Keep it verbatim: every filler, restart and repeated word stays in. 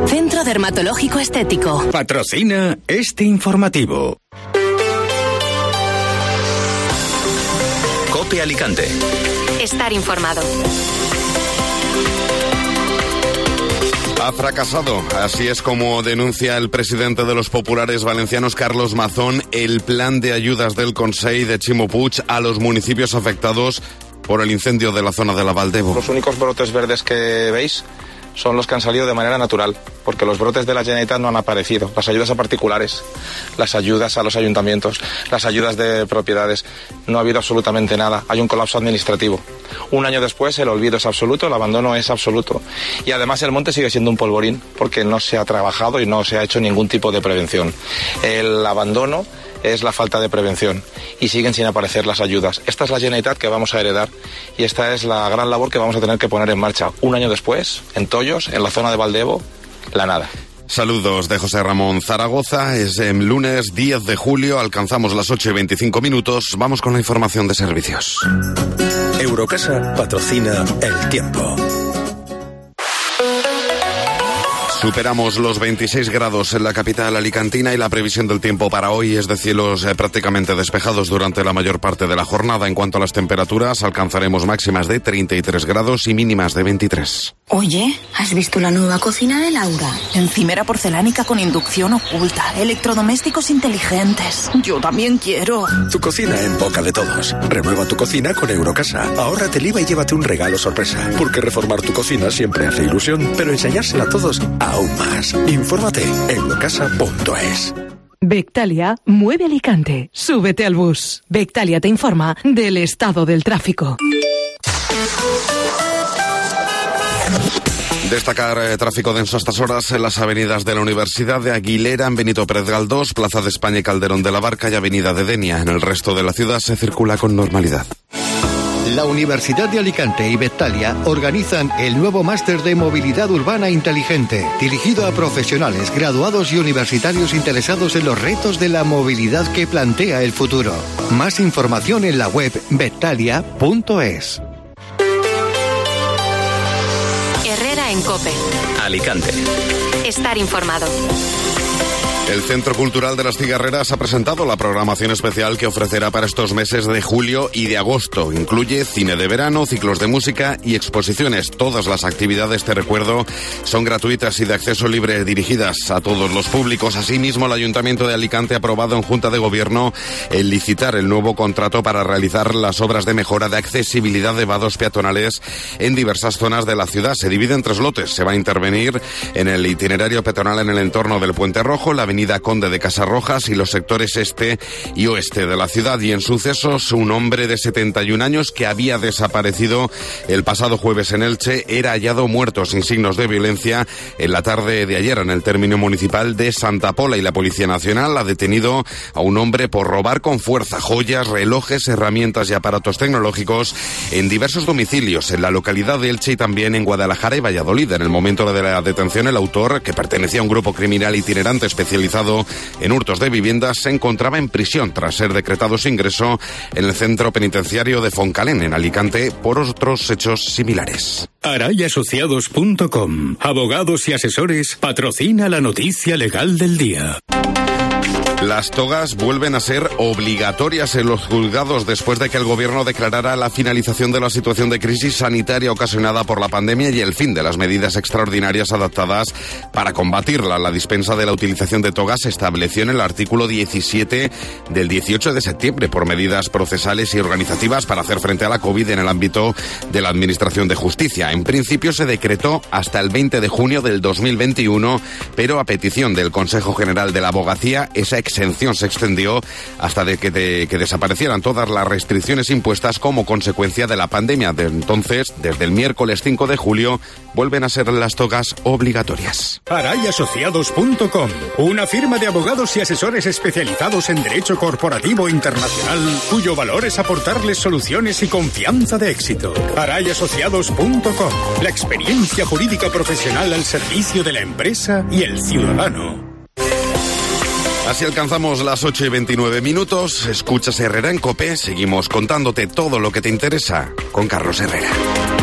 Centro Dermatológico Estético. Patrocina este informativo. COPE Alicante. Estar informado. Ha fracasado, así es como denuncia el presidente de los populares valencianos, Carlos Mazón, el plan de ayudas del Consell de Ximo Puig a los municipios afectados por el incendio de la zona de la Valdebo. Los únicos brotes verdes que veis son los que han salido de manera natural, porque los brotes de la Generalitat no han aparecido. Las ayudas a particulares, las ayudas a los ayuntamientos, las ayudas de propiedades, no ha habido absolutamente nada. Hay un colapso administrativo. Un año después el olvido es absoluto, el abandono es absoluto. Y además el monte sigue siendo un polvorín, porque no se ha trabajado y no se ha hecho ningún tipo de prevención. El abandono es la falta de prevención y siguen sin aparecer las ayudas. Esta es la Generalitat que vamos a heredar y esta es la gran labor que vamos a tener que poner en marcha. Un año después, en Tollos, en la zona de Valdebo, la nada. Saludos de José Ramón Zaragoza. Es el lunes diez de julio, alcanzamos las ocho y veinticinco minutos. Vamos con la información de servicios. Eurocasa patrocina El Tiempo. Superamos los veintiséis grados en la capital alicantina y la previsión del tiempo para hoy es de cielos eh, prácticamente despejados durante la mayor parte de la jornada. En cuanto a las temperaturas, alcanzaremos máximas de treinta y tres grados y mínimas de veintitrés. Oye, ¿has visto la nueva cocina de Laura? Encimera porcelánica con inducción oculta, electrodomésticos inteligentes. Yo también quiero. Tu cocina en boca de todos. Renueva tu cocina con Eurocasa. Ahórrate el I V A y llévate un regalo sorpresa. Porque reformar tu cocina siempre hace ilusión, pero enseñársela a todos aún más. Infórmate en eurocasa punto es. Bectalia mueve Alicante. Súbete al bus. Bectalia te informa del estado del tráfico. Destacar eh, tráfico denso a estas horas en las avenidas de la Universidad de Aguilera, en Benito Pérez Galdós, Plaza de España y Calderón de la Barca y Avenida de Denia. En el resto de la ciudad se circula con normalidad. La Universidad de Alicante y Bectalia organizan el nuevo máster de movilidad urbana inteligente, dirigido a profesionales, graduados y universitarios interesados en los retos de la movilidad que plantea el futuro. Más información en la web bectalia punto es. Herrera en COPE. Alicante. Estar informado. El Centro Cultural de las Cigarreras ha presentado la programación especial que ofrecerá para estos meses de julio y de agosto. Incluye cine de verano, ciclos de música y exposiciones. Todas las actividades, te recuerdo, son gratuitas y de acceso libre, dirigidas a todos los públicos. Asimismo, el Ayuntamiento de Alicante ha aprobado en Junta de Gobierno el licitar el nuevo contrato para realizar las obras de mejora de accesibilidad de vados peatonales en diversas zonas de la ciudad. Se divide en tres lotes. Se va a intervenir en el itinerario peatonal en el entorno del Puente Rojo, la avenida Conde de Casarrojas y los sectores este y oeste de la ciudad. Y en sucesos, un hombre de setenta y un años que había desaparecido el pasado jueves en Elche era hallado muerto sin signos de violencia en la tarde de ayer en el término municipal de Santa Pola, y la Policía Nacional ha detenido a un hombre por robar con fuerza joyas, relojes, herramientas y aparatos tecnológicos en diversos domicilios en la localidad de Elche y también en Guadalajara y Valladolid. En el momento de la detención, el autor, que pertenecía a un grupo criminal itinerante especializado en hurtos de viviendas, se encontraba en prisión tras ser decretado su ingreso en el centro penitenciario de Foncalén, en Alicante, por otros hechos similares. Aray Asociados punto com. Abogados y asesores patrocina la noticia legal del día. Las togas vuelven a ser obligatorias en los juzgados después de que el gobierno declarara la finalización de la situación de crisis sanitaria ocasionada por la pandemia y el fin de las medidas extraordinarias adaptadas para combatirla. La dispensa de la utilización de togas se estableció en el artículo diecisiete del dieciocho de septiembre por medidas procesales y organizativas para hacer frente a la COVID en el ámbito de la Administración de Justicia. En principio se decretó hasta el veinte de junio del dos mil veintiuno, pero a petición del Consejo General de la Abogacía, esa exención se extendió hasta de que, de, que desaparecieran todas las restricciones impuestas como consecuencia de la pandemia. De entonces, desde el miércoles cinco de julio, vuelven a ser las togas obligatorias. Aray Asociados punto com, una firma de abogados y asesores especializados en derecho corporativo internacional, cuyo valor es aportarles soluciones y confianza de éxito. Aray Asociados punto com, la experiencia jurídica profesional al servicio de la empresa y el ciudadano. Así alcanzamos las ocho y veintinueve minutos. Escuchas Herrera en COPE. Seguimos contándote todo lo que te interesa con Carlos Herrera.